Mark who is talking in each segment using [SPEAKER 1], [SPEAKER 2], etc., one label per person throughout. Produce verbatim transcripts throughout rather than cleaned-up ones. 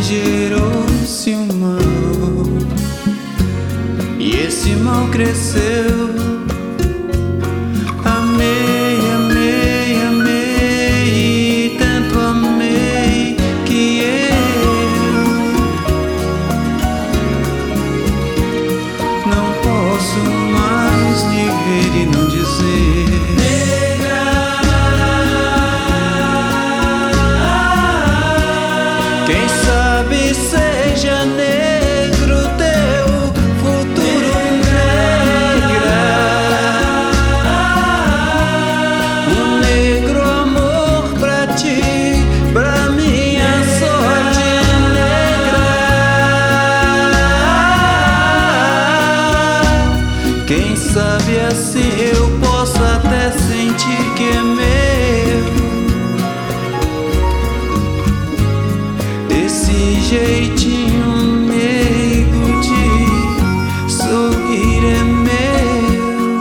[SPEAKER 1] gerou-se um mal, e esse mal cresceu. Amei, amei, amei, e tanto amei que eu não posso mais lhe ver e não dizer: quem sabe seja negro teu futuro, negra. Um negro amor pra ti, pra minha sorte negra. Quem sabe assim eu posso até sentir que é meu. Esse jeitinho meigo de sorrir é meu.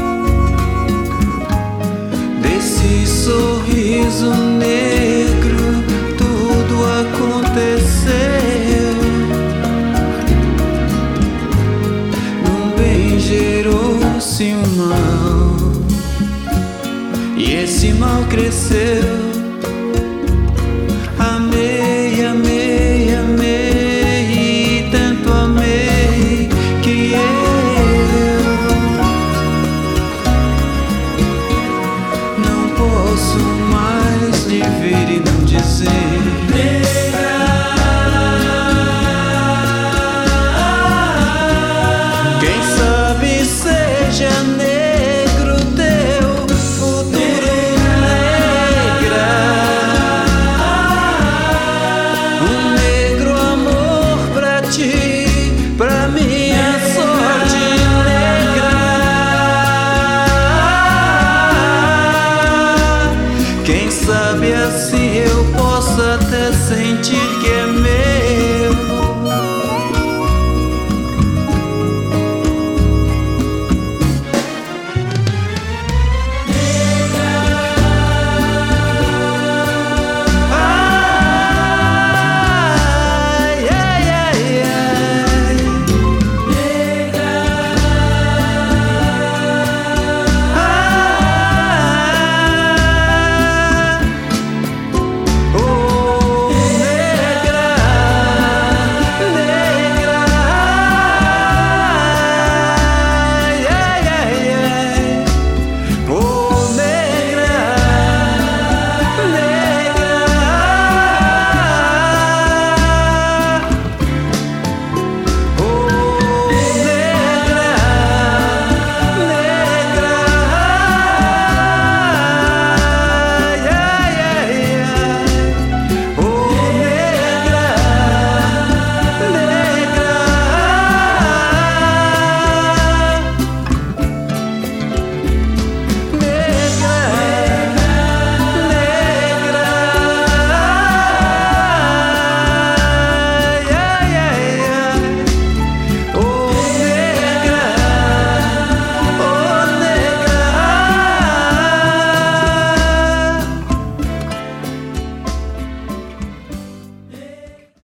[SPEAKER 1] Desse sorriso negro tudo aconteceu. Num bem gerou-se um mal, e esse mal cresceu. Amei, amei, amei, e tanto amei que eu não posso mais lhe ver e não dizer: quem sabe seja negro teu futuro, negra. Um negro amor pra ti, pra minha sorte negra. Quem sabe assim eu posso até sentir